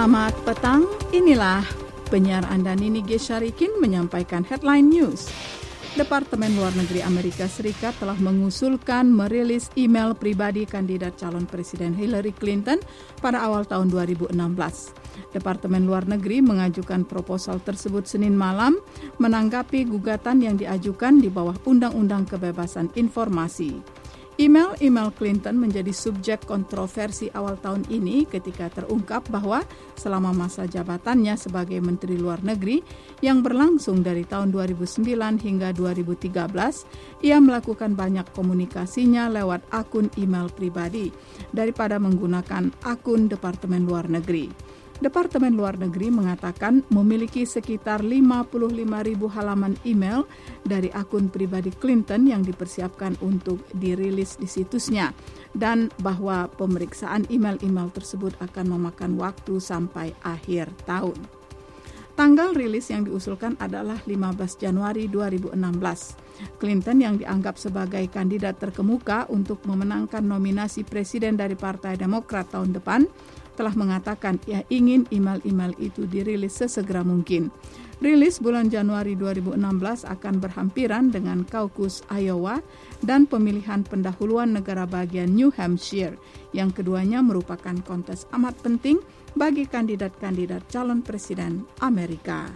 Selamat petang, inilah penyiar Anda Nini G. Syarikin menyampaikan headline news. Departemen Luar Negeri Amerika Serikat telah mengusulkan merilis email pribadi kandidat calon Presiden Hillary Clinton pada awal tahun 2016. Departemen Luar Negeri mengajukan proposal tersebut Senin malam menanggapi gugatan yang diajukan di bawah Undang-Undang Kebebasan Informasi. Email Clinton menjadi subjek kontroversi awal tahun ini ketika terungkap bahwa selama masa jabatannya sebagai Menteri Luar Negeri yang berlangsung dari tahun 2009 hingga 2013, ia melakukan banyak komunikasinya lewat akun email pribadi daripada menggunakan akun Departemen Luar Negeri. Departemen Luar Negeri mengatakan memiliki sekitar 55.000 halaman email dari akun pribadi Clinton yang dipersiapkan untuk dirilis di situsnya dan bahwa pemeriksaan email-email tersebut akan memakan waktu sampai akhir tahun. Tanggal rilis yang diusulkan adalah 15 Januari 2016. Clinton yang dianggap sebagai kandidat terkemuka untuk memenangkan nominasi presiden dari Partai Demokrat tahun depan telah mengatakan ia ingin email-email itu dirilis sesegera mungkin. Rilis bulan Januari 2016 akan berhampiran dengan kaukus Iowa dan pemilihan pendahuluan negara bagian New Hampshire, yang keduanya merupakan kontes amat penting bagi kandidat-kandidat calon presiden Amerika.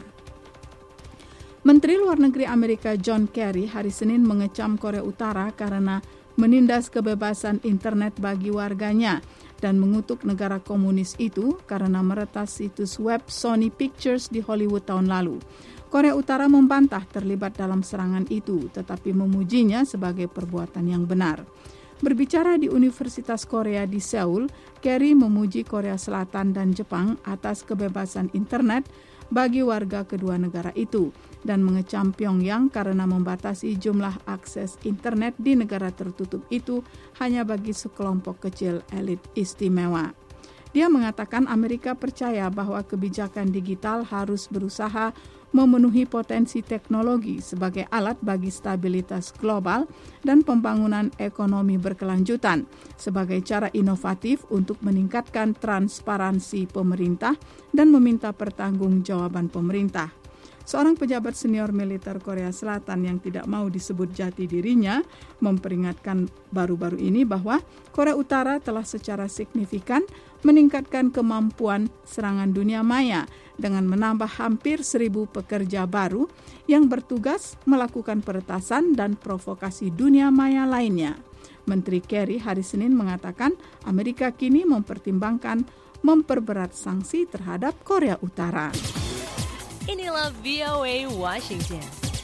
Menteri Luar Negeri Amerika John Kerry hari Senin mengecam Korea Utara karena menindas kebebasan internet bagi warganya dan mengutuk negara komunis itu karena meretas situs web Sony Pictures di Hollywood tahun lalu. Korea Utara membantah terlibat dalam serangan itu, tetapi memujinya sebagai perbuatan yang benar. Berbicara di Universitas Korea di Seoul, Kerry memuji Korea Selatan dan Jepang atas kebebasan internet bagi warga kedua negara itu dan mengecam Pyongyang karena membatasi jumlah akses internet di negara tertutup itu hanya bagi sekelompok kecil elit istimewa. Dia mengatakan Amerika percaya bahwa kebijakan digital harus berusaha memenuhi potensi teknologi sebagai alat bagi stabilitas global dan pembangunan ekonomi berkelanjutan sebagai cara inovatif untuk meningkatkan transparansi pemerintah dan meminta pertanggungjawaban pemerintah. Seorang pejabat senior militer Korea Selatan yang tidak mau disebut jati dirinya memperingatkan baru-baru ini bahwa Korea Utara telah secara signifikan meningkatkan kemampuan serangan dunia maya dengan menambah hampir 1.000 pekerja baru yang bertugas melakukan peretasan dan provokasi dunia maya lainnya. Menteri Kerry hari Senin mengatakan Amerika kini mempertimbangkan memperberat sanksi terhadap Korea Utara. Inilah VOA Washington.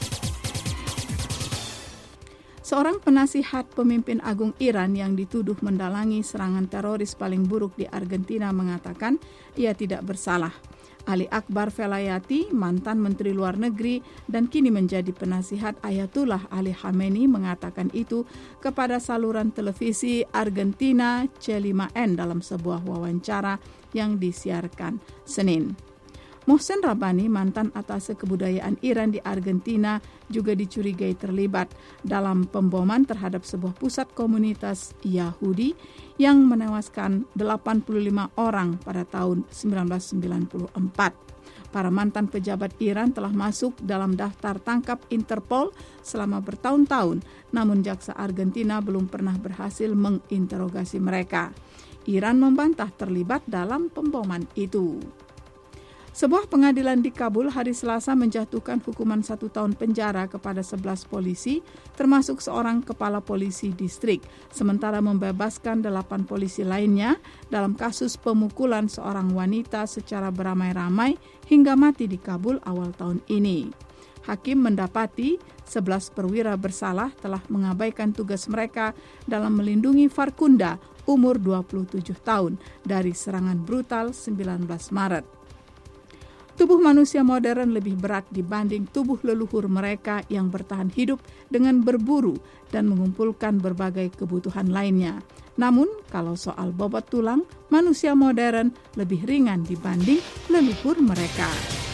Seorang penasihat pemimpin agung Iran yang dituduh mendalangi serangan teroris paling buruk di Argentina mengatakan ia tidak bersalah. Ali Akbar Velayati, mantan Menteri Luar Negeri dan kini menjadi penasihat Ayatullah Ali Khamenei mengatakan itu kepada saluran televisi Argentina C5N dalam sebuah wawancara yang disiarkan Senin. Mohsen Rabbani, mantan atase kebudayaan Iran di Argentina, juga dicurigai terlibat dalam pemboman terhadap sebuah pusat komunitas Yahudi yang menewaskan 85 orang pada tahun 1994. Para mantan pejabat Iran telah masuk dalam daftar tangkap Interpol selama bertahun-tahun, namun jaksa Argentina belum pernah berhasil menginterogasi mereka. Iran membantah terlibat dalam pemboman itu. Sebuah pengadilan di Kabul hari Selasa menjatuhkan hukuman 1 tahun penjara kepada 11 polisi, termasuk seorang kepala polisi distrik, sementara membebaskan 8 polisi lainnya dalam kasus pemukulan seorang wanita secara beramai-ramai hingga mati di Kabul awal tahun ini. Hakim mendapati 11 perwira bersalah telah mengabaikan tugas mereka dalam melindungi Farkunda, umur 27 tahun, dari serangan brutal 19 Maret. Tubuh manusia modern lebih berat dibanding tubuh leluhur mereka yang bertahan hidup dengan berburu dan mengumpulkan berbagai kebutuhan lainnya. Namun, kalau soal bobot tulang, manusia modern lebih ringan dibanding leluhur mereka.